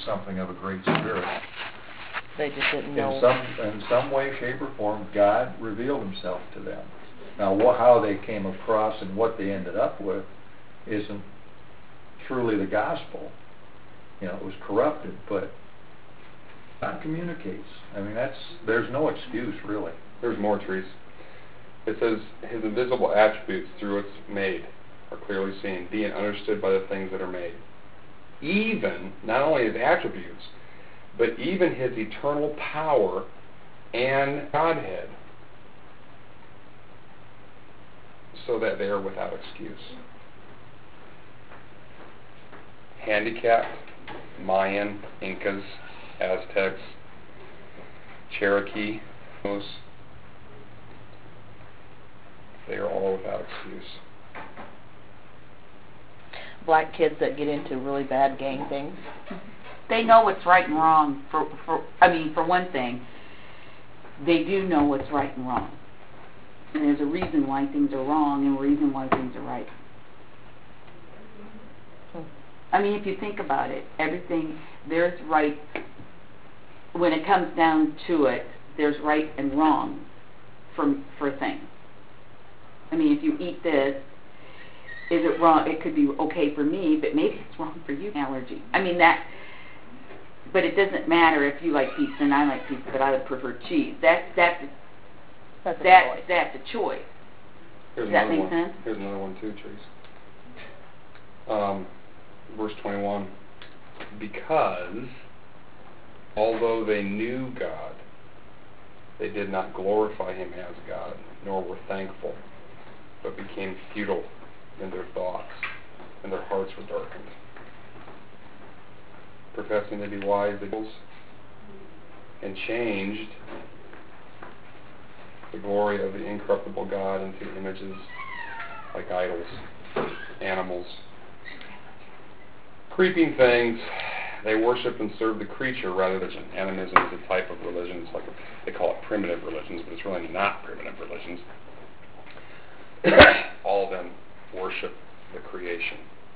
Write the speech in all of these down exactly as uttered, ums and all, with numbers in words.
something of a great spirit. They just didn't know. In some, in some way, shape, or form, God revealed himself to them. Now, wh how they came across and what they ended up with isn't truly the gospel. You know, it was corrupted, but God communicates. I mean, that's, there's no excuse, really. There's more, trees. It says, his invisible attributes through its made are clearly seen, being understood by the things that are made. Even, not only his attributes, but even his eternal power and Godhead, so that they are without excuse. Handicapped, Mayan, Incas, Aztecs, Cherokee, those, they are all without excuse. Black kids that get into really bad gang things. They know what's right and wrong. For, for I mean, for one thing, they do know what's right and wrong. And there's a reason why things are wrong and a reason why things are right. I mean, if you think about it, everything, there's right, when it comes down to it, there's right and wrong for, for things. I mean, if you eat this, is it wrong? It could be okay for me, but maybe it's wrong for you. Allergy. I mean, that, but it doesn't matter if you like pizza and I like pizza, but I would prefer cheese. That's, that's, That's a that's, choice. that's a choice. Here's Does that another make one. sense? Here's another one too, trees. Um, verse twenty-one. Because, although they knew God, they did not glorify him as God, nor were thankful, but became futile in their thoughts, and their hearts were darkened. Professing to be wise, they and changed the glory of the incorruptible God into images like idols, animals, creeping things. They worship and serve the creature rather than animism is a type of religion. It's like a, they call it primitive religions, but it's really not primitive religions. All of them worship the creation.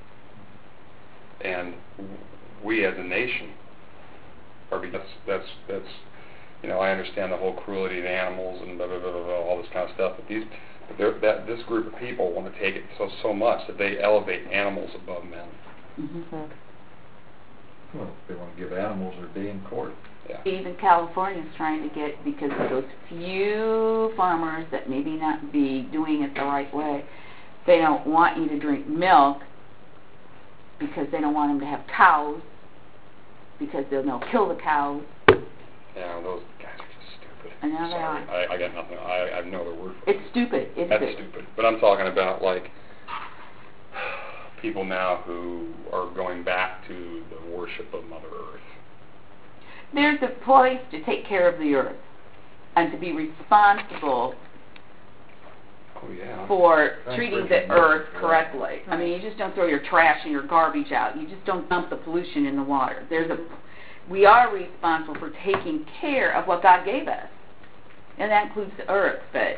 And we as a nation are, that's, that's, that's, you know, I understand the whole cruelty to animals and blah, blah, blah, blah, blah, all this kind of stuff, but these, but that, this group of people want to take it so, so much that they elevate animals above men. Mm-hmm. Well, they want to give animals their day in court. Yeah. Even California's trying to get, because of those few farmers that maybe not be doing it the right way, they don't want you to drink milk because they don't want them to have cows, because they'll, they'll kill the cows. Yeah, those guys are just stupid. I know they Sorry. are. I, I got nothing. I, I have no other word for it. It's stupid. It's That's stupid. stupid. But I'm talking about, like, people now who are going back to the worship of Mother Earth. There's a place to take care of the earth and to be responsible Oh, yeah. for Thanks, treating Richard. the earth correctly. I mean, you just don't throw your trash and your garbage out. You just don't dump the pollution in the water. There's a, we are responsible for taking care of what God gave us, and that includes the earth. But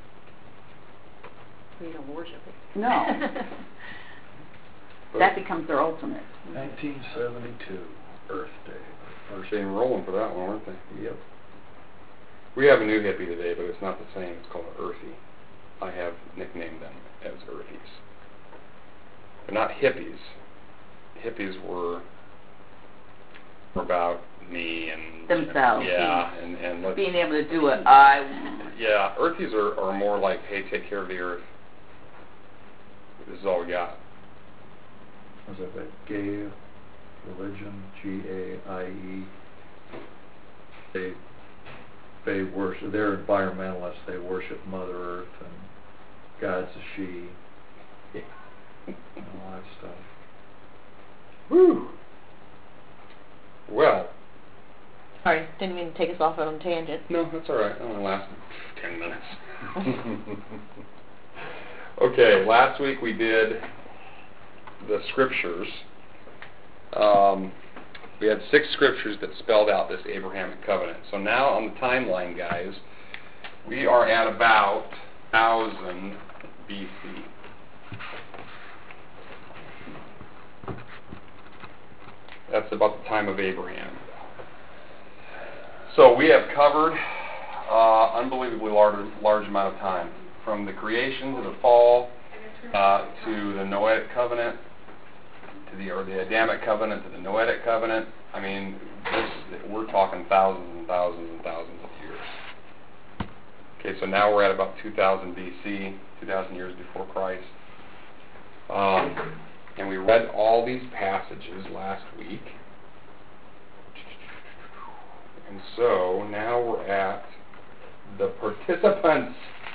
We don't worship it. no, that becomes their ultimate. nineteen seventy-two, Earth Day. They're staying rolling for that one, aren't they? Yep. We have a new hippie today, but it's not the same. It's called an earthy. I have nicknamed them as earthies. They're not hippies. Hippies were about me and Themselves. yeah, and and let's, Being able to do it, I. yeah, earthies are are more like, hey, take care of the earth. This is all we got. Was it that gay religion, G A I E? They they worship. They're environmentalists. They worship Mother Earth and God's a she. And all that stuff. Whew. Well. Sorry, didn't mean to take us off on a tangent. No, that's all right. It only lasted ten minutes. Okay, last week we did the scriptures. Um, we had six scriptures that spelled out this Abrahamic covenant. So now on the timeline, guys, we are at about one thousand B C. That's about the time of Abraham. So we have covered uh, unbelievably large, large amount of time, from the creation to the fall, uh, to the Noahic covenant, to the or the Adamic covenant, to the Noahic covenant. I mean, this, we're talking thousands and thousands and thousands of years. Okay, so now we're at about two thousand B C, two thousand years before Christ. Um, and we read all these passages last week. And so now we're at the participants,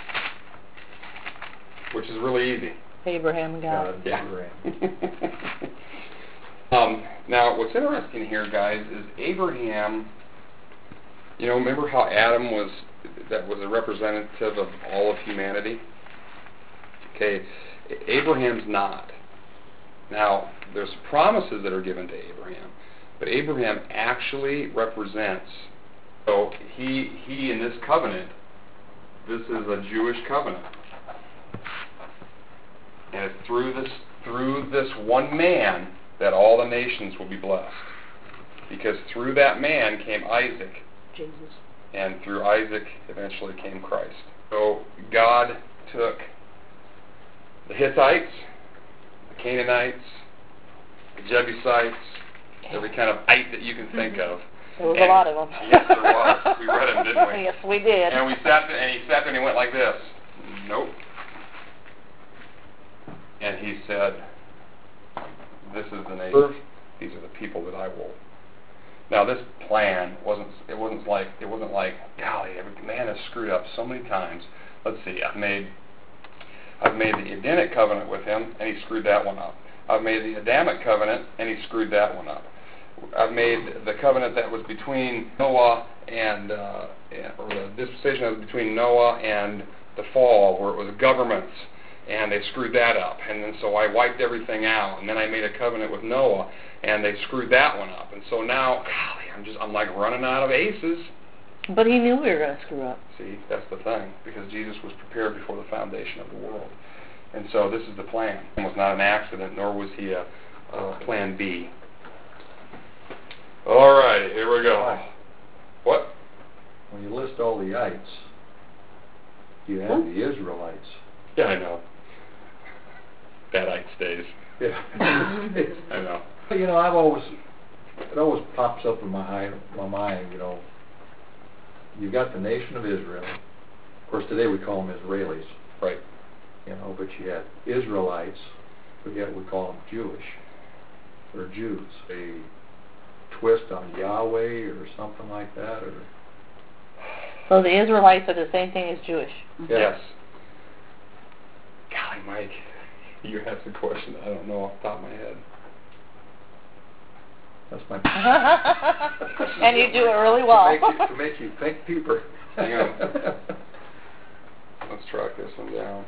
which is really easy. Abraham and God. God, Yeah. Abraham. um, now, what's interesting here, guys, is Abraham, you know, remember how Adam was, that was a representative of all of humanity? Okay, Abraham's not. Now, there's promises that are given to Abraham, but Abraham actually represents, so he, he in this covenant, this is a Jewish covenant. And it's through this, through this one man that all the nations will be blessed. Because through that man came Isaac. Jesus. And through Isaac eventually came Christ. So God took the Hittites, the Canaanites, the Jebusites, every kind of ite that you can think of. There was and, a lot of them. Yes, there was. We read them, didn't we? Yes, we did. And we sat there, and he sat there and he went like this. Nope. And he said, this is the nation. These are the people that I will. Now this plan wasn't, it wasn't like, it wasn't like, golly, every man has screwed up so many times. Let's see, I've made, I've made the Edenic covenant with him, and he screwed that one up. I've made the Adamic covenant, and he screwed that one up. I've made the covenant that was between Noah and, uh, or the dispensation that was between Noah and the fall, where it was governments, and they screwed that up. And then so I wiped everything out, and then I made a covenant with Noah, and they screwed that one up. And so now, golly, I'm just, I'm like running out of aces. But he knew we were going to screw up. See, that's the thing, because Jesus was prepared before the foundation of the world. And so this is the plan. It was not an accident, nor was he a, a plan B. All right, here we go. What? When you list all the ites, you have the Israelites. Yeah, I know. Badite stays. Yeah. I know. You know, I've always, it always pops up in my, eye, my mind, you know, you got the nation of Israel. Of course, today we call them Israelis. Right. You know, but you had Israelites, but yet we call them Jewish, or Jews. A twist on Yahweh or something like that, or... So the Israelites are the same thing as Jewish. Yeah. Yes. Golly, Mike, you asked a question that I don't know off the top of my head. That's my... And you do it really well. To make you, to make you think deeper. Hang on. Let's track this one down.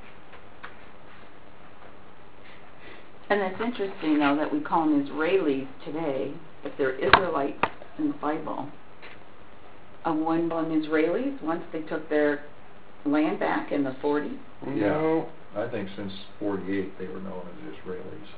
And it's interesting, though, that we call them Israelis today, if they're Israelites in the Bible. And one of them Israelis, once they took their land back in the forties. Yeah. No. I think since forty-eight they were known as Israelis.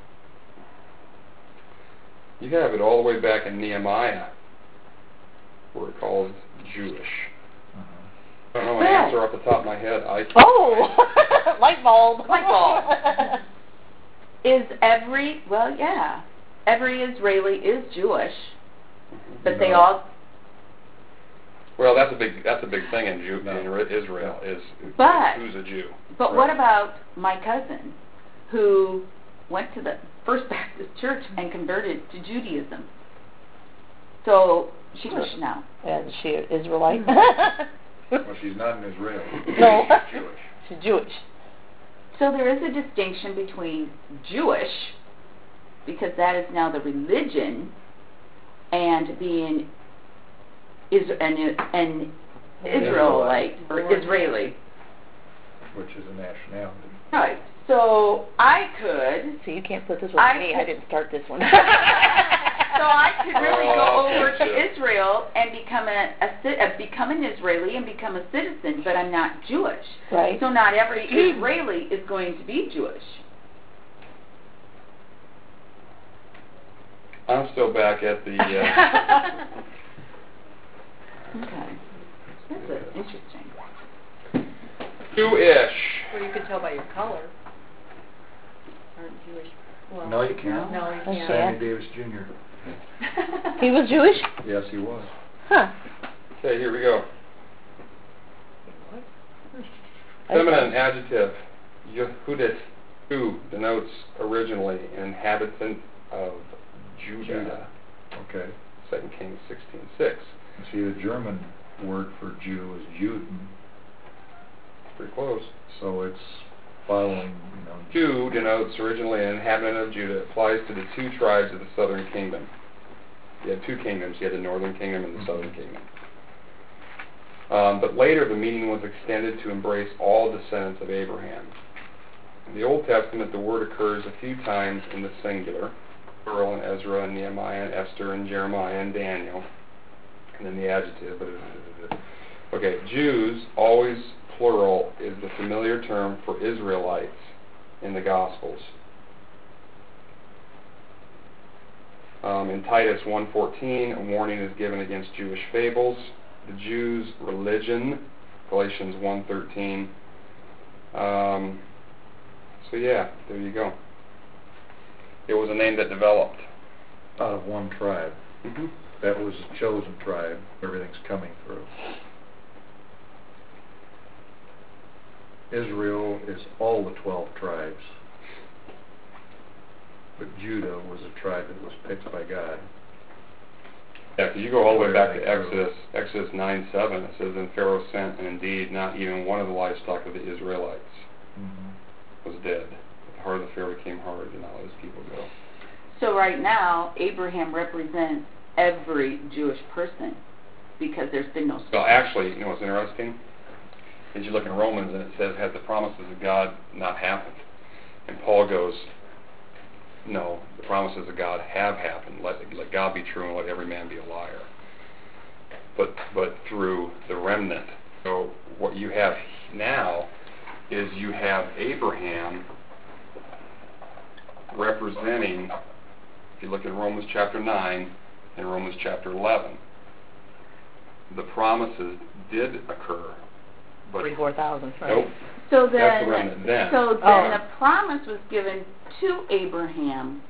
You have it all the way back in Nehemiah, where it's called Jewish. Uh-huh. I don't know my Yeah. answer off the top of my head. I Oh! Light bulb. Light bulb. Is every, well, yeah, every Israeli is Jewish, but they No. all, Well, that's a big that's a big thing in, Jew, No. in Israel is But- who's a Jew. but Right. what about my cousin who went to the First Baptist Church and converted to Judaism? So she's Jewish now. And she Israelite? Well, she's not an Israeli. No. She's Jewish. She's Jewish. So there is a distinction between Jewish, because that is now the religion, and being is an, an Israelite or Israeli. Which is a nationality. Right. So I could, So you can't put this with I me. could- I didn't start this one. so I could really Oh, go over gotcha. to Israel and become a, a, ci- uh, become an Israeli and become a citizen, but I'm not Jewish. Right. So not every Israeli is going to be Jewish. I'm still back at the, uh, Okay. That's a, interesting. Jewish. Well, you can tell by your color. Aren't Jewish. Well, No, you can't. No, you Okay. can't. Sammy Davis Junior He was Jewish? Yes, he was. Huh. Okay, here we go. Feminine adjective, Yehudit, who denotes originally an inhabitant of Judah. Judah. Okay. Second Kings sixteen six. See, the German word for Jew is Juden, Pretty close. so it's following, you know. Jew denotes originally an inhabitant of Judah. It applies to the two tribes of the southern kingdom. You had two kingdoms. You had the northern kingdom and the southern kingdom. Um, but later the meaning was extended to embrace all descendants of Abraham. In the Old Testament, the word occurs a few times in the singular, plural in Ezra and Nehemiah and Esther and Jeremiah and Daniel, and then the adjective. Okay, Jews, always plural, is the familiar term for Israelites in the Gospels. Um, in Titus one fourteen, a warning is given against Jewish fables. The Jews' religion, Galatians one thirteen. Um, so yeah, there you go. It was a name that developed. Out of one tribe. Mm-hmm. That was a chosen tribe. Everything's coming through. Israel is all the twelve tribes. But Judah was a tribe that was picked by God. Yeah, because you go all the way back to Everything through. Exodus, Exodus nine seven. It says, "And Pharaoh sent, and indeed not even one of the livestock of the Israelites Mm-hmm. was dead. The heart of the Pharaoh became hard, and all his people go." So right now, Abraham represents every Jewish person because there's been no... Well, actually, you know what's interesting? Is you look in Romans, and it says, "Has the promises of God not happened?" And Paul goes, "No, the promises of God have happened. Let, let God be true and let every man be a liar." But but through the remnant. So what you have now is you have Abraham representing, if you look in Romans chapter nine and Romans chapter eleven, the promises did occur. But Three, four thousand, right? nope. So That's then, the remnant then. so then Oh. the promise was given to Abraham.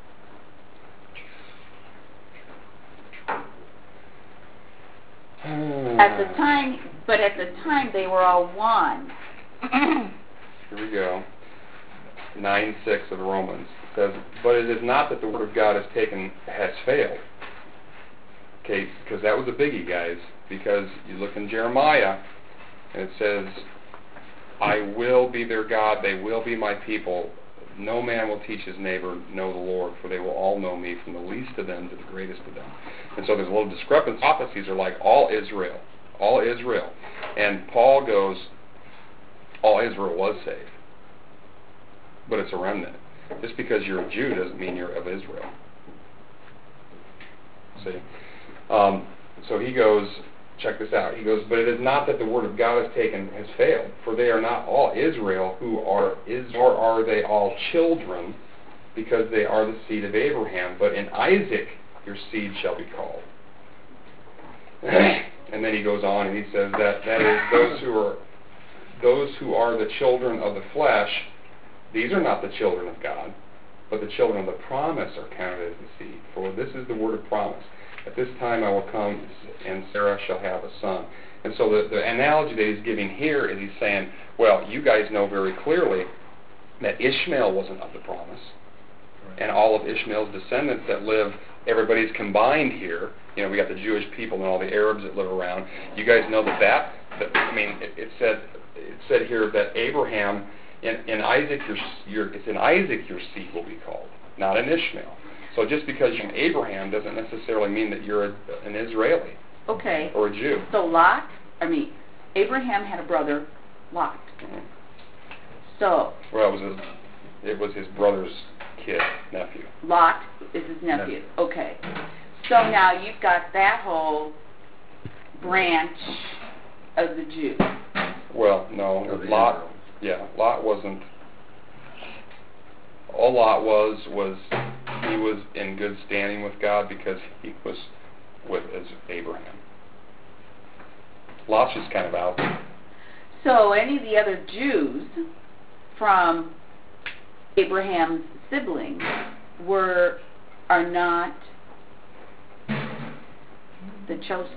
At the time, but at the time they were all one. Here we go. nine six of Romans. It says, "But it is not that the word of God has taken, has failed." Okay, because that was a biggie, guys. Because you look in Jeremiah, and it says, "I will be their God, they will be my people. No man will teach his neighbor, know the Lord, for they will all know me, from the least of them to the greatest of them." And so there's a little discrepancy. Prophecies are like all Israel. All Israel. And Paul goes, all Israel was saved. But it's a remnant. Just because you're a Jew doesn't mean you're of Israel. See? Um, so he goes, check this out. He goes, "But it is not that the word of God has taken, has failed, for they are not all Israel who are is, nor are they all children, because they are the seed of Abraham. But in Isaac your seed shall be called." And then he goes on and he says that that is those who are those who are the children of the flesh. These are not the children of God, but the children of the promise are counted as the seed. For this is the word of promise. "At this time I will come, and Sarah shall have a son." And so the, the analogy that he's giving here is he's saying, well, you guys know very clearly that Ishmael wasn't of the promise. And all of Ishmael's descendants that live, everybody's combined here. You know, we got the Jewish people and all the Arabs that live around. You guys know that that, that I mean, it, it said it said here that Abraham, in, in Isaac, your, your, it's in Isaac your seed will be called, not in Ishmael. So just because you're an Abraham doesn't necessarily mean that you're a, an Israeli Okay. or a Jew. So Lot, I mean, Abraham had a brother, Lot. Mhm. So Well, it was his, it was his brother's kid, nephew. Lot is his nephew. Okay. So now you've got that whole branch of the Jew. Well, no, Of the Lot. Israel. Yeah, Lot wasn't. All Lot was was he was in good standing with God because he was with as Abraham. Lot's just kind of out there. So any of the other Jews from Abraham's siblings were are not the chosen.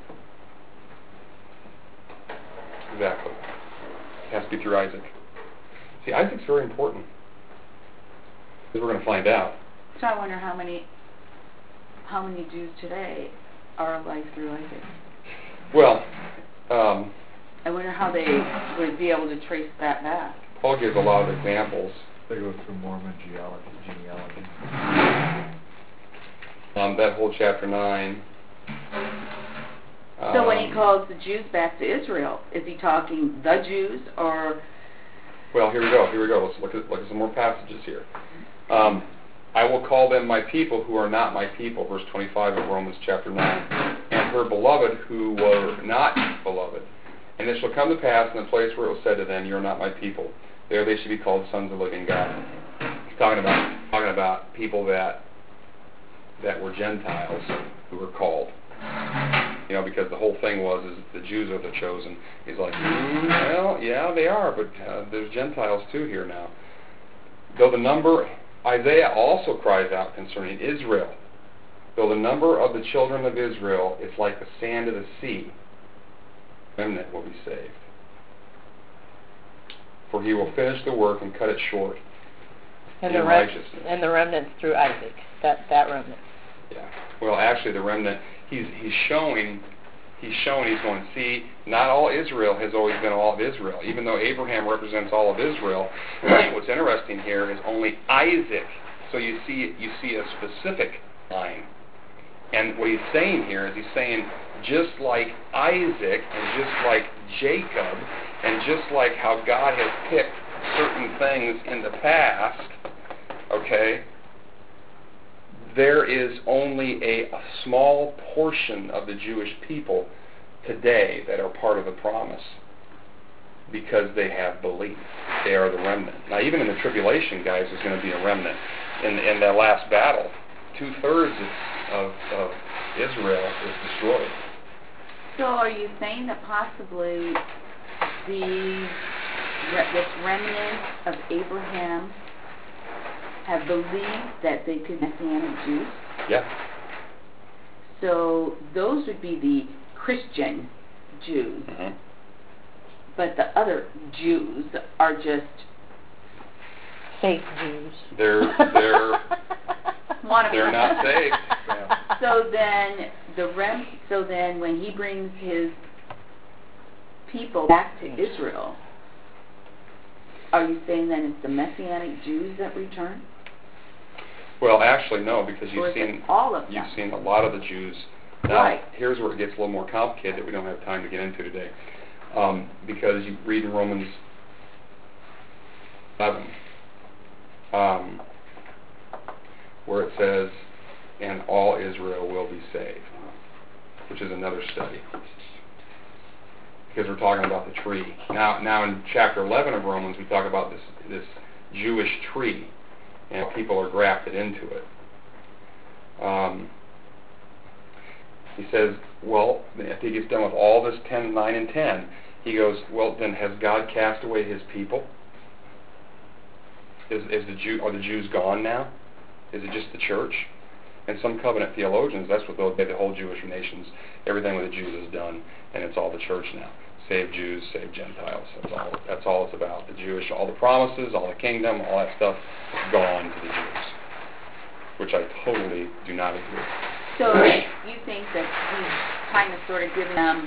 Exactly. It has to be through Isaac. See, Isaac's very important. Because we're going to find out. So I wonder how many how many Jews today are alive through Isaac. Well, um, I wonder how they would be able to trace that back. Paul gives a lot of examples. They go through Mormon genealogy. genealogy. Um, that whole chapter nine. So when he um, calls the Jews back to Israel, is he talking the Jews or? Well, here we go. Here we go. Let's look at look at some more passages here. Um, I will call them my people who are not my people, verse twenty-five of Romans chapter nine, and her beloved who were not beloved. And it shall come to pass in the place where it was said to them, you are not my people. There they should be called sons of the living God. He's talking about talking about people that that were Gentiles who were called. You know, because the whole thing was is the Jews are the chosen. He's like, mm, well, yeah, they are, but uh, there's Gentiles too here now. Though the number, Isaiah also cries out concerning Israel. Though the number of the children of Israel is like the sand of the sea, remnant will be saved. For he will finish the work and cut it short And in the rem- righteousness. and the remnants through Isaac. That that remnant. Yeah. Well, actually, the remnant. He's he's showing. He's showing. He's going. See, not all Israel has always been all of Israel. Even though Abraham represents all of Israel, what's interesting here is only Isaac. So you see, you see a specific line. And what he's saying here is he's saying, just like Isaac and just like Jacob, and just like how God has picked certain things in the past, okay, there is only a, a small portion of the Jewish people today that are part of the promise because they have belief. They are the remnant. Now, even in the tribulation, guys, there's going to be a remnant. In, in that last battle, two-thirds of, of Israel is destroyed. So are you saying that possibly the this remnant of Abraham have believed that they could be Messianic Jews? Yeah. So those would be the Christian Jews, Mm-hmm. but the other Jews are just Fake Jews. They're they're one of they're them. not saved. So then the rem so then when he brings his people back to Israel, are you saying then it's the Messianic Jews that return? Well, actually, no, because Or you've is it seen all of them? you've seen a lot of the Jews. Now, Right. here's where it gets a little more complicated that we don't have time to get into today, um, because you read in Romans eleven, um, where it says, "And all Israel will be saved," which is another study, because we're talking about the tree. Now, now in chapter eleven of Romans, we talk about this this Jewish tree, and people are grafted into it. Um, he says, well, if he gets done with all this ten, nine, and ten, he goes, well, then has God cast away his people? Is, is the Jew, are the Jews gone now? Is it just the church? And some covenant theologians, that's what they'll say, the whole Jewish nations, everything with the Jews is done, and it's all the church now. Save Jews, save Gentiles. That's all. That's all it's about. The Jewish, all the promises, all the kingdom, all that stuff is gone to the Jews, which I totally do not agree. So you think that he's kind of sort of giving them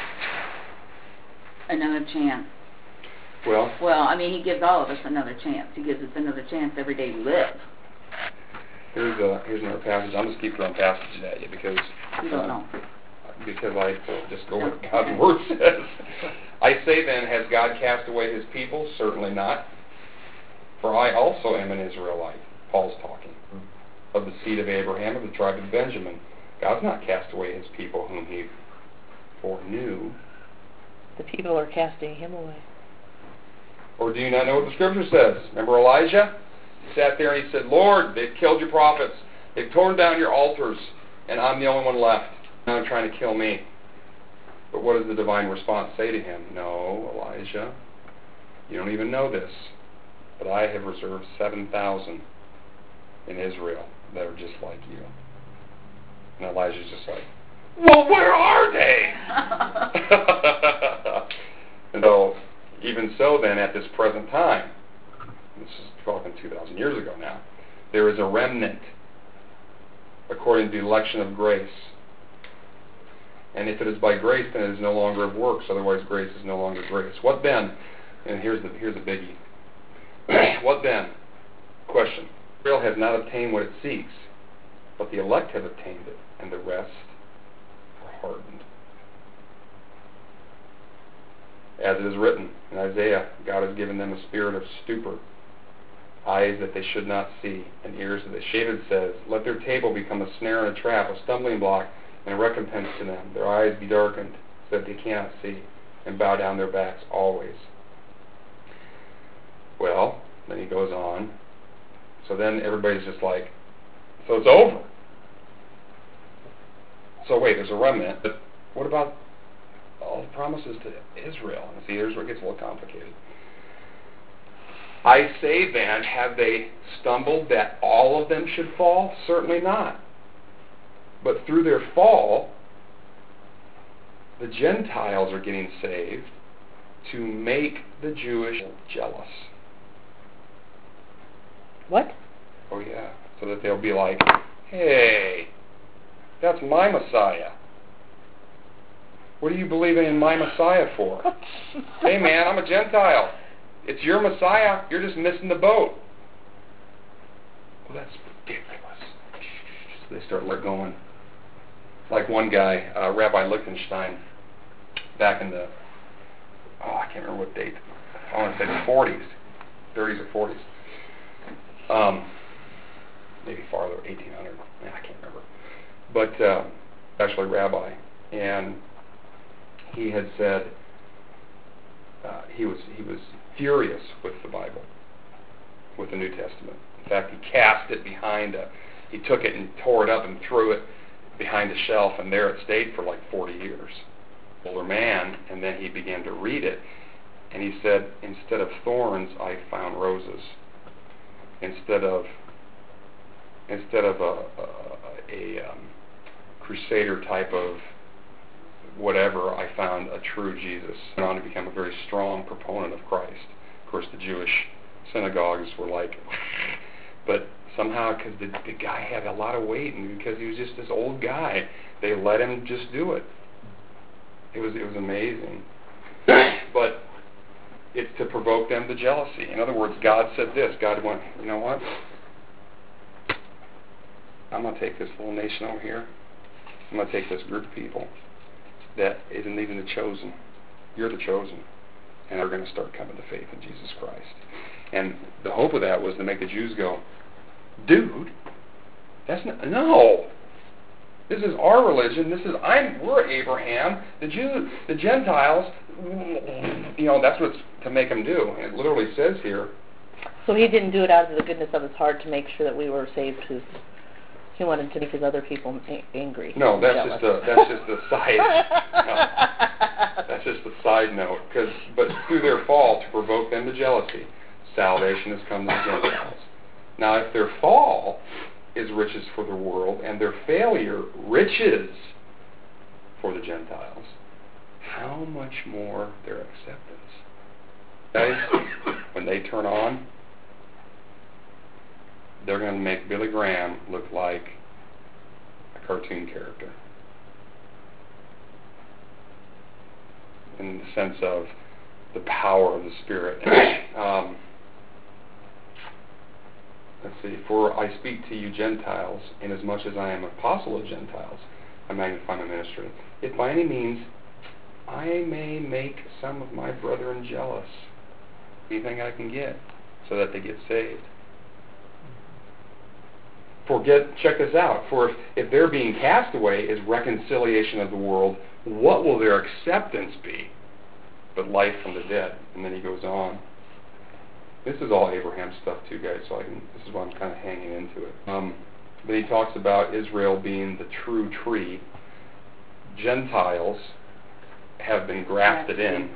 another chance? Well, Well, I mean, he gives all of us another chance. He gives us another chance every day we live. here's a here's another passage. I'm just keep throwing passages at you because We don't uh, know. because I just go what God's word says. I say then, has God cast away his people? Certainly not. For I also am an Israelite. Paul's talking. Of the seed of Abraham, of the tribe of Benjamin. God's not cast away his people whom he foreknew. The people are casting him away. Or do you not know what the scripture says? Remember Elijah? sat there and he said, Lord, they've killed your prophets. They've torn down your altars, and I'm the only one left. Now they're trying to kill me. But what does the divine response say to him? No, Elijah, you don't even know this, but I have reserved seven thousand in Israel that are just like you. And Elijah's just like, well, where are they? And so, even so then, at this present time, this is talking two thousand years ago now, there is a remnant according to the election of grace. And if it is by grace, then it is no longer of works. Otherwise, grace is no longer grace. What then? And here's the here's a biggie. What then? Question. Israel has not obtained what it seeks, but the elect have obtained it, and the rest are hardened. As it is written in Isaiah, God has given them a spirit of stupor, eyes that they should not see, and ears that they should. David says, let their table become a snare and a trap, a stumbling block, and a recompense to them. Their eyes be darkened, so that they cannot see, and bow down their backs always. Well, then he goes on. So then everybody's just like, so it's over. So wait, there's a remnant, but what about all the promises to Israel? And see, here's where it gets a little complicated. I say then, have they stumbled that all of them should fall? Certainly not. But through their fall, the Gentiles are getting saved to make the Jewish jealous. What? Oh yeah, so that they'll be like, hey, that's my Messiah. What are you believing in my Messiah for? Hey man, I'm a Gentile. It's your Messiah. You're just missing the boat. Well, that's ridiculous. So they start let going. Like one guy, uh, Rabbi Lichtenstein, back in the, oh, I can't remember what date. I want to say the forties, thirties or forties. Um, maybe farther, eighteen hundred. Man, I can't remember. But uh, actually, rabbi, and he had said uh, he was he was furious with the Bible, with the New Testament. In fact, he cast it behind a. He took it and tore it up and threw it behind a shelf, and there it stayed for like forty years. Older man, and then he began to read it, and he said, instead of thorns, I found roses. Instead of instead of a, a, a um, crusader type of whatever, I found a true Jesus. I went on to become a very strong proponent of Christ. Of course, the Jewish synagogues were like, but somehow, because the, the guy had a lot of weight, and because he was just this old guy, they let him just do it. It was it was amazing. But it's to provoke them to jealousy. In other words, God said this. God went, you know what? I'm going to take this little nation over here. I'm going to take this group of people that isn't even the chosen. You're the chosen. And they're going to start coming to faith in Jesus Christ. And the hope of that was to make the Jews go, dude, that's not, no. This is our religion. This is I'm. We're Abraham. The Jews, the Gentiles. You know, that's what's to make them do. And it literally says here. So he didn't do it out of the goodness of his heart to make sure that we were saved. Because he wanted to make his other people a- angry. No, that's just a that's just a side. No, that's just a side note. Because but through their fall to provoke them to jealousy, salvation has come to the Gentiles. Now, if their fall is riches for the world, and their failure riches for the Gentiles, how much more their acceptance? Guys, when they turn on, they're going to make Billy Graham look like a cartoon character. In the sense of the power of the Spirit. um, Let's see, for I speak to you Gentiles, inasmuch as I am apostle of Gentiles, I magnify my ministry. If by any means I may make some of my brethren jealous, anything I can get, so that they get saved. For get, check this out, for if, if their being cast away is reconciliation of the world, what will their acceptance be but life from the dead? And then he goes on. This is all Abraham stuff too, guys, so I can, this is why I'm kind of hanging into it. Um, but he talks about Israel being the true tree. Gentiles have been grafted in.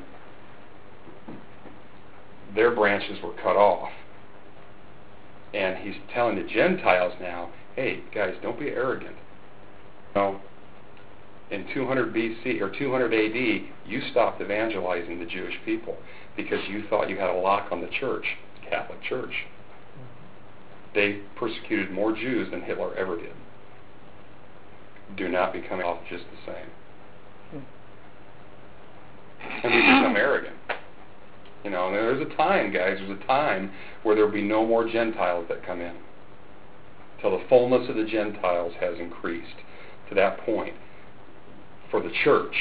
Their branches were cut off. And he's telling the Gentiles now, hey, guys, don't be arrogant. You know, in two hundred B C or two hundred A D, you stopped evangelizing the Jewish people because you thought you had a lock on the church, Catholic Church. They persecuted more Jews than Hitler ever did. Do not become off just the same. And we become arrogant. You know, and there's a time, guys, there's a time where there will be no more Gentiles that come in. Till the fullness of the Gentiles has increased to that point for the church.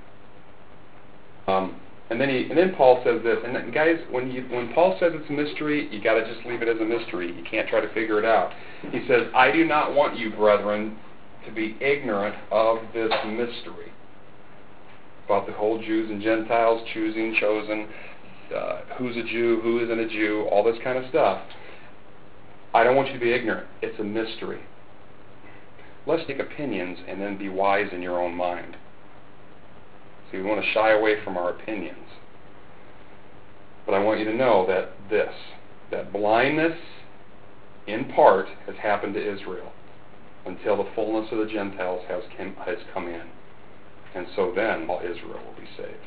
Um, and then he, and then Paul says this, and then, guys, when you when Paul says it's a mystery, you got to just leave it as a mystery. You can't try to figure it out. He says, I do not want you, brethren, to be ignorant of this mystery about the whole Jews and Gentiles, choosing, chosen, uh, who's a Jew, who isn't a Jew, all this kind of stuff. I don't want you to be ignorant. It's a mystery. Let's take opinions and then be wise in your own mind. See, we want to shy away from our opinions. But I want you to know that this, that blindness, in part, has happened to Israel until the fullness of the Gentiles has, came, has come in. And so then all Israel will be saved.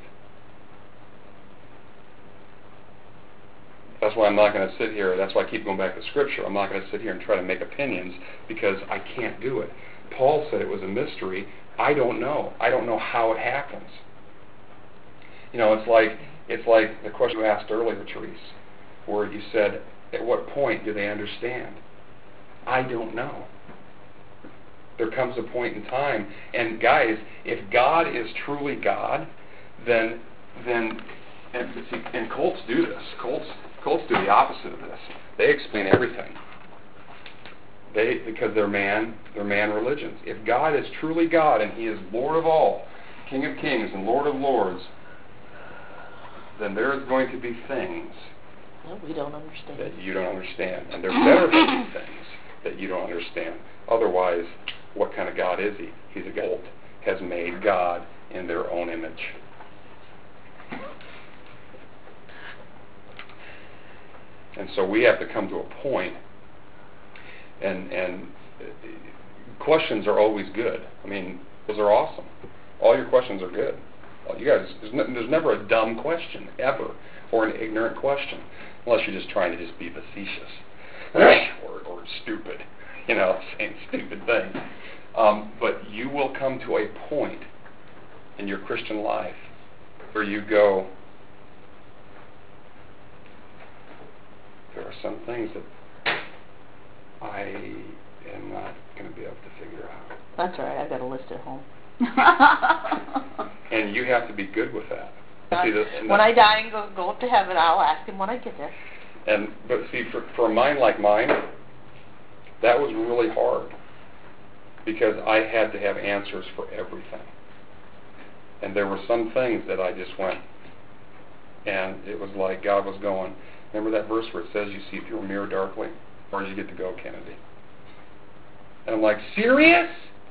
That's why I'm not going to sit here, that's why I keep going back to Scripture. I'm not going to sit here and try to make opinions because I can't do it. Paul said it was a mystery. I don't know. I don't know how it happens. You know, it's like it's like the question you asked earlier, Therese, where you said, at what point do they understand? I don't know. There comes a point in time, and guys, if God is truly God, then then and, see, and cults do this. Cults cults do the opposite of this. They explain everything. They because they're man they're man religions. If God is truly God and He is Lord of all, King of kings and Lord of lords, then there's going to be things that we don't understand. That you don't understand, and there better be things that you don't understand. Otherwise, what kind of God is He? He's a God has made God in their own image. And so we have to come to a point, and and questions are always good. I mean, those are awesome. All your questions are good. You guys, there's, no, there's never a dumb question, ever, or an ignorant question, unless you're just trying to just be facetious or, or stupid, you know, saying stupid things. Um, but you will come to a point in your Christian life where you go, there are some things that I am not going to be able to figure out. That's all right. I've got a list at home. And you have to be good with that. Uh, see, the, when I die and go, go up to heaven, I'll ask Him when I get there. And but see, for, for a mind like mine, that was really hard because I had to have answers for everything. And there were some things that I just went, and it was like God was going, remember that verse where it says you see through a mirror darkly? Where did you get to go, Kennedy? And I'm like, serious?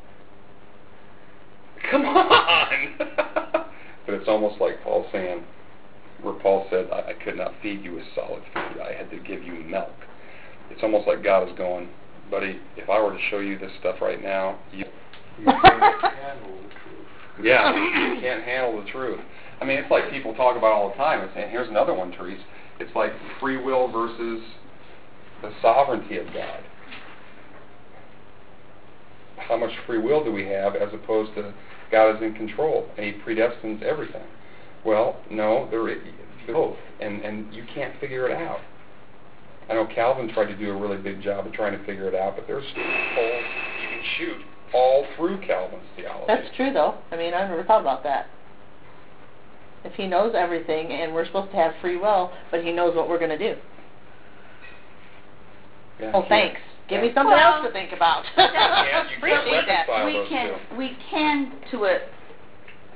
Come on! But it's almost like Paul saying, where Paul said, I, I could not feed you with solid food. I had to give you milk. It's almost like God is going, buddy, if I were to show you this stuff right now, you, you can't handle the truth. Yeah, you can't handle the truth. I mean, it's like people talk about all the time. And saying, here's another one, Therese. It's like free will versus the sovereignty of God. How much free will do we have as opposed to God is in control and He predestines everything? Well, no, they're both, and, and you can't figure it out. I know Calvin tried to do a really big job of trying to figure it out, but there's holes you can shoot all through Calvin's theology. That's true, though. I mean, I never thought about that. If He knows everything, and we're supposed to have free will, but He knows what we're going to do. Yeah, oh, thanks. Give me something well, else to think about. Yeah, you Appreciate that. We can, we can, to a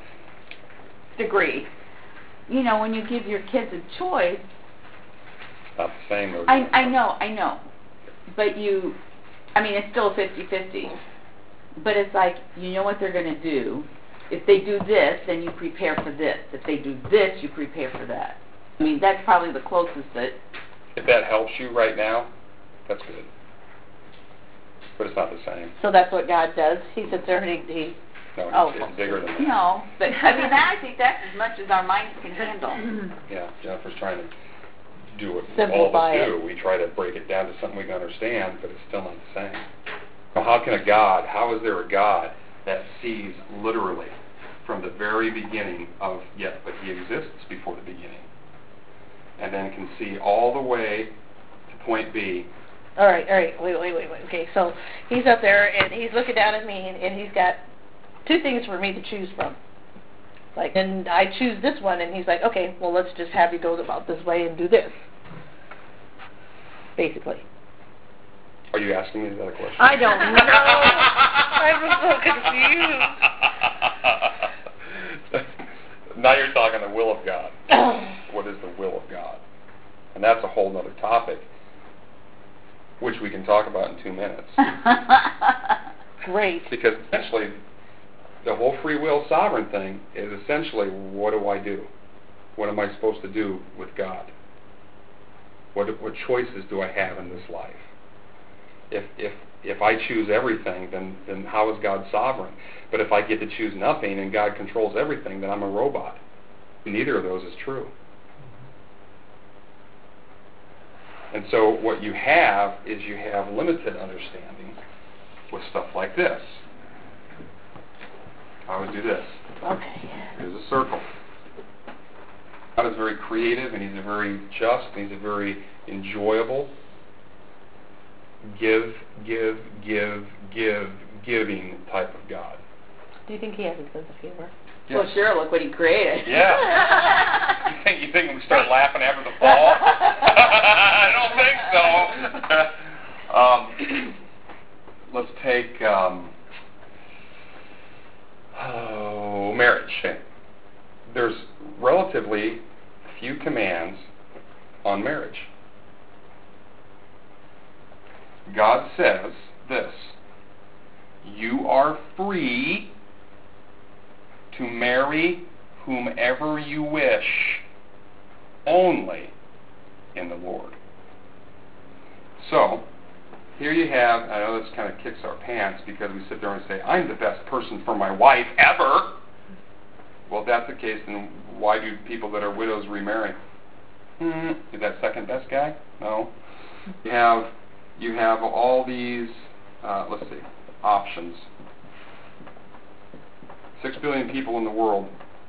degree. You know, when you give your kids a choice, not the same. Those I, I know, I know. But you, I mean, it's still fifty-fifty. But it's like, you know what they're going to do. If they do this, then you prepare for this. If they do this, you prepare for that. I mean, that's probably the closest that... If that helps you right now, that's good. But it's not the same. So that's what God does? He sits there and he... he No, it's, oh. it's bigger than that. No, but I mean, that, I think that's as much as our minds can handle. Yeah, Jennifer's trying to do what Simplify all of us it. do. We try to break it down to something we can understand, but it's still not the same. Well, how can a God, how is there a God that sees literally from the very beginning of, yes, but he exists before the beginning, and then can see all the way to point B? All right, all right, wait, wait, wait, wait. Okay, so he's up there, and he's looking down at me, and, and he's got two things for me to choose from. Like, and I choose this one, and he's like, okay, well, let's just have you go about this way and do this. Basically. Are you asking me that question? I don't know. I'm so confused. Now you're talking the will of God. What is the will of God? And that's a whole other topic, which we can talk about in two minutes. Great. Because essentially, the whole free will sovereign thing is essentially, what do I do? What am I supposed to do with God? What what choices do I have in this life? If if if I choose everything, then then how is God sovereign? But if I get to choose nothing and God controls everything, then I'm a robot. Neither of those is true. And so what you have is you have limited understanding with stuff like this. I always do this. Okay. Here's a circle. God is very creative, and he's a very just, and he's a very enjoyable, give, give, give, give, giving type of God. Do you think he has a sense of humor? Yes. Well, sure, look what he created. Yeah. you think you think we start laughing after the fall? I don't think so. um, let's take um, oh, marriage. There's relatively few commands on marriage. God says this: you are free to marry whomever you wish, only in the Lord. So, here you have, I know this kind of kicks our pants because we sit there and say, I'm the best person for my wife ever. Well, if that's the case, then why do people that are widows remarry? Hmm, is that second best guy? No. You have, you have all these, uh, let's see, options. Six billion people in the world.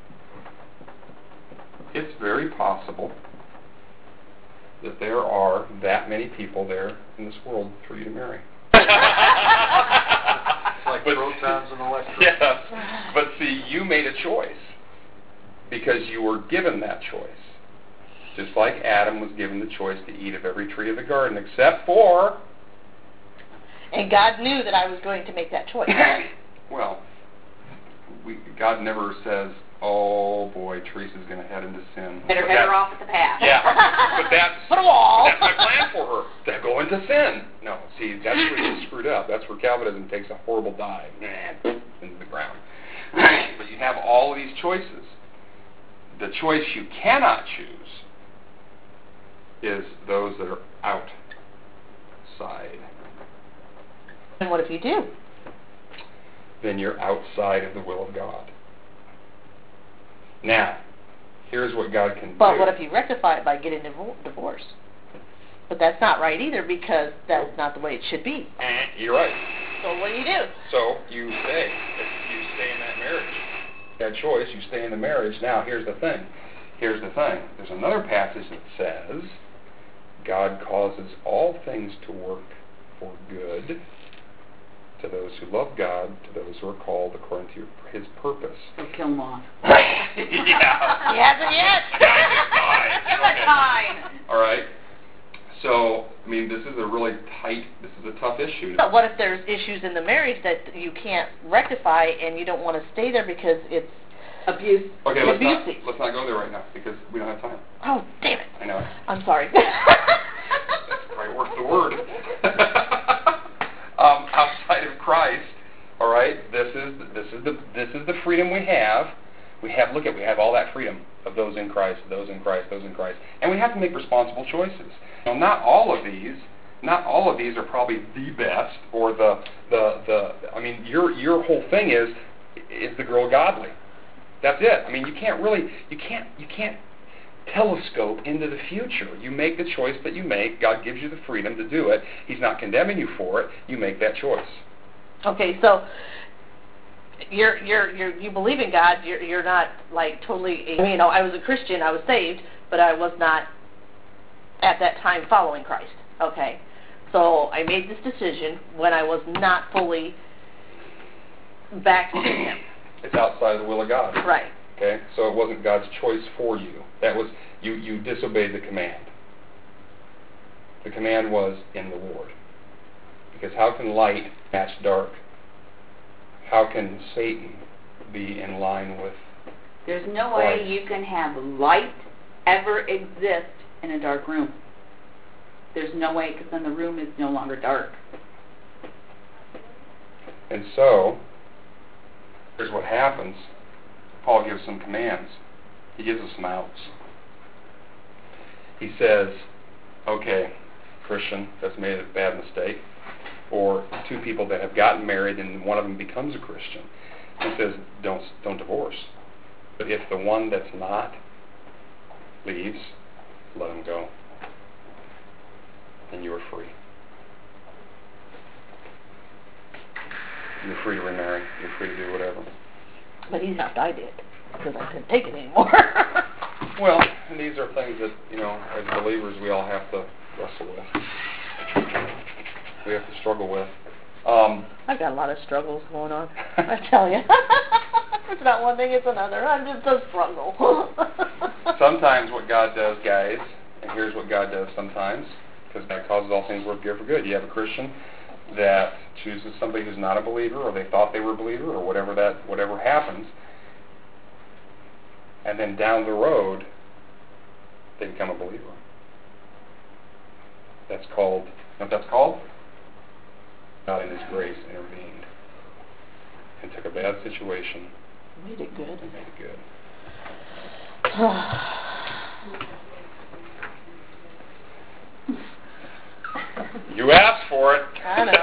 It's very possible that there are that many people there in this world for you to marry. It's like But- protons and electrons. Yes, but see, you made a choice because you were given that choice. Just like Adam was given the choice to eat of every tree of the garden except for... And God knew that I was going to make that choice. well, we, God never says, oh boy, Teresa's going to head into sin. Better But head her that's- off at the path. Yeah, but that's, Put a wall. that's my plan for her, to go into sin. No, see, that's where you screwed up. That's where Calvinism takes a horrible dive into the ground. But you have all of these choices. The choice you cannot choose is those that are outside. And what if you do? Then you're outside of the will of God. Now, here's what God can But do. what if you rectify it by getting divo- divorced? But that's not right either because that's not the way it should be. Eh, You're right. So what do you do? So you stay. If you stay in that marriage. That choice, you stay in the marriage. Now, here's the thing. Here's the thing. There's another passage that says, God causes all things to work for good to those who love God, to those who are called according to his purpose. So kill them off. yeah. He hasn't yet. Give it time. All right. So, I mean, this is a really tight, this is a tough issue. But what if there's issues in the marriage that you can't rectify and you don't want to stay there because it's Abuse. Okay, let's not, abusive? let's not go there right now because we don't have time. Oh, damn it. I know. I'm sorry. right word for the word. um, outside of Christ, all right, this is this is the this is the freedom we have. We have look at we have all that freedom of those in Christ, those in Christ, those in Christ, and we have to make responsible choices. Now, not all of these, not all of these are probably the best or the the the. I mean, your your whole thing is is the girl godly? That's it. I mean, you can't really you can't you can't telescope into the future. You make the choice that you make. God gives you the freedom to do it. He's not condemning you for it. You make that choice. Okay, so you're you're you're you believe in God. You're you're not like totally. You know, I was a Christian. I was saved, but I was not at that time following Christ. Okay, so I made this decision when I was not fully back to Him. It's outside the will of God. Right. Okay, so it wasn't God's choice for you. That was you. You disobeyed the command. The command was in the Lord. Because how can light match dark? How can Satan be in line with There's no way Christ? you can have light ever exist in a dark room. There's no way, because then the room is no longer dark. And so, here's what happens. Paul gives some commands. He gives us some outs. He says, okay, Christian that's made a bad mistake, or two people that have gotten married and one of them becomes a Christian. He says, don't don't divorce. But if the one that's not leaves, let him go. And you are free. You're free to remarry. You're free to do whatever. But he's not. I did because I couldn't take it anymore. Well, and these are things that, you know, as believers we all have to wrestle with. We have to struggle with. Um, I've got a lot of struggles going on. I tell you, it's not one thing; it's another. I'm just a struggle. sometimes what God does, guys, and here's what God does sometimes, because God causes all things work together for good. You have a Christian that chooses somebody who's not a believer, or they thought they were a believer, or whatever that whatever happens, and then down the road they become a believer. That's called. You know what that's called? God in His grace intervened and took a bad situation Made it good. and made it good. You asked for it. I know.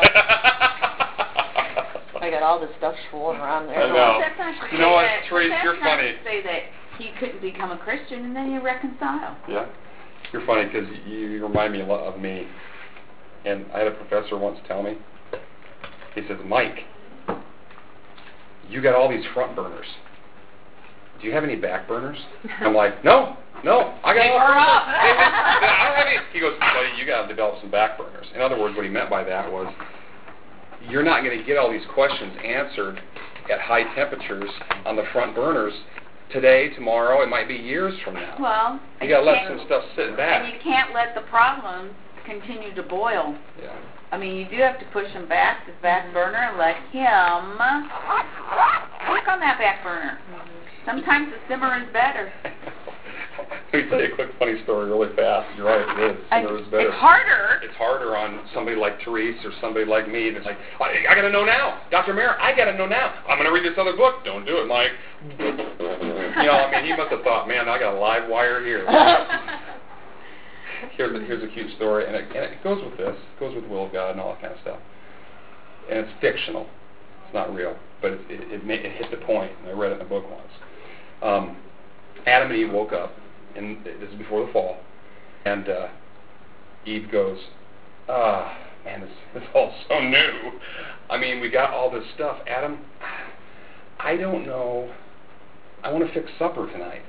I got all this stuff swirling around there. I know. That's not to You know say what, that- Therese, that's you're not funny. to say that he couldn't become a Christian and then you reconcile. Yeah. You're funny because you remind me a lot of me. And I had a professor once tell me, he says, Mike, you got all these front burners. Do you have any back burners? I'm like, no, no, I got They all burn front up. burners. I don't have any. He goes, buddy, you got to develop some back burners. In other words, what he meant by that was, you're not going to get all these questions answered at high temperatures on the front burners today, tomorrow, it might be years from now. Well, You got to let can't- some stuff sit back. And you can't let the problems continue to boil. Yeah. I mean, you do have to push him back, this back burner, and let him work on that back burner. Sometimes the simmer is better. Let me tell you a quick funny story really fast. You're right, it is. I- Simmer is better. It's harder. It's harder on somebody like Therese or somebody like me that's like, I, I got to know now. Doctor Mayer, I got to know now. I'm going to read this other book. Don't do it, Mike. You know, I mean, he must have thought, man, I got a live wire here. Here's a, here's a cute story, and it, and it goes with this. It goes with the will of God and all that kind of stuff. And it's fictional. It's not real, but it, it, it, made, it hit the point, and I read it in a book once. Um, Adam and Eve woke up, and this is before the fall, and uh, Eve goes, ah, man, this, this is all so new. I mean, we got all this stuff. Adam, I don't know. I want to fix supper tonight.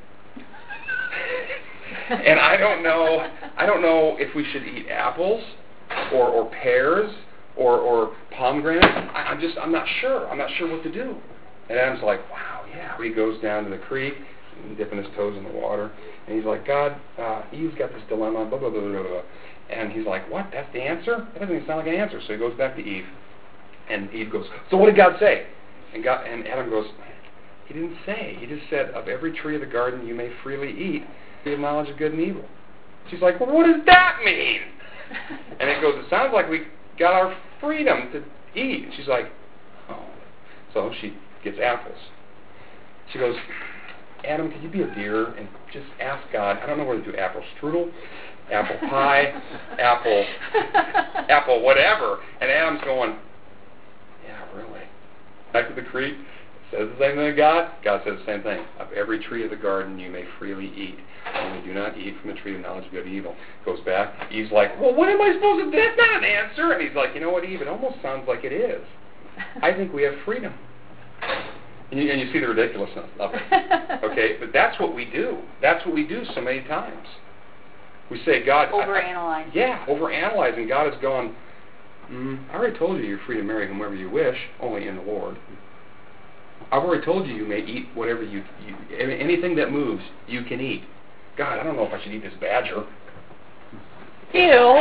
And I don't know, I don't know if we should eat apples or, or pears or, or pomegranates. I, I'm just, I'm not sure. I'm not sure what to do. And Adam's like, wow, yeah. He goes down to the creek, dipping his toes in the water, and he's like, God, uh, Eve's got this dilemma, blah, blah, blah, blah, blah. And he's like, what? That's the answer? That doesn't even sound like an answer. So he goes back to Eve, and Eve goes, so what did God say? And God, and Adam goes, He didn't say. He just said, of every tree of the garden you may freely eat, the knowledge of good and evil. She's like, well, what does that mean? And it goes, it sounds like we got our freedom to eat. And she's like, oh. So she gets apples. She goes, Adam, could you be a dear and just ask God, I don't know whether to do apple strudel, apple pie, apple, apple whatever. And Adam's going, yeah, really. Back to the creek, says the same thing to God. God says the same thing. Of every tree of the garden you may freely eat. Only do not eat from the tree of knowledge of good and evil. Goes back. Eve's like, well, what am I supposed to do? That's not an answer. And he's like, you know what, Eve? It almost sounds like it is. I think we have freedom. And you, and you see the ridiculousness of it. Okay? But that's what we do. That's what we do so many times. We say, God... Overanalyze. Yeah, overanalyze. And God has gone, mm, I already told you you're free to marry whomever you wish, only in the Lord. I've already told you you may eat whatever you, you... anything that moves, you can eat. God, I don't know if I should eat this badger. Ew. You know,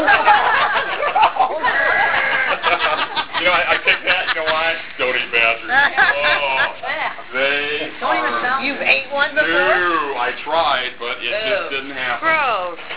I, I picked that, you know why? Don't eat badgers. Oh, they Don't even are... sound You've ate one before? No, I tried, but it Ew. just didn't happen. Gross.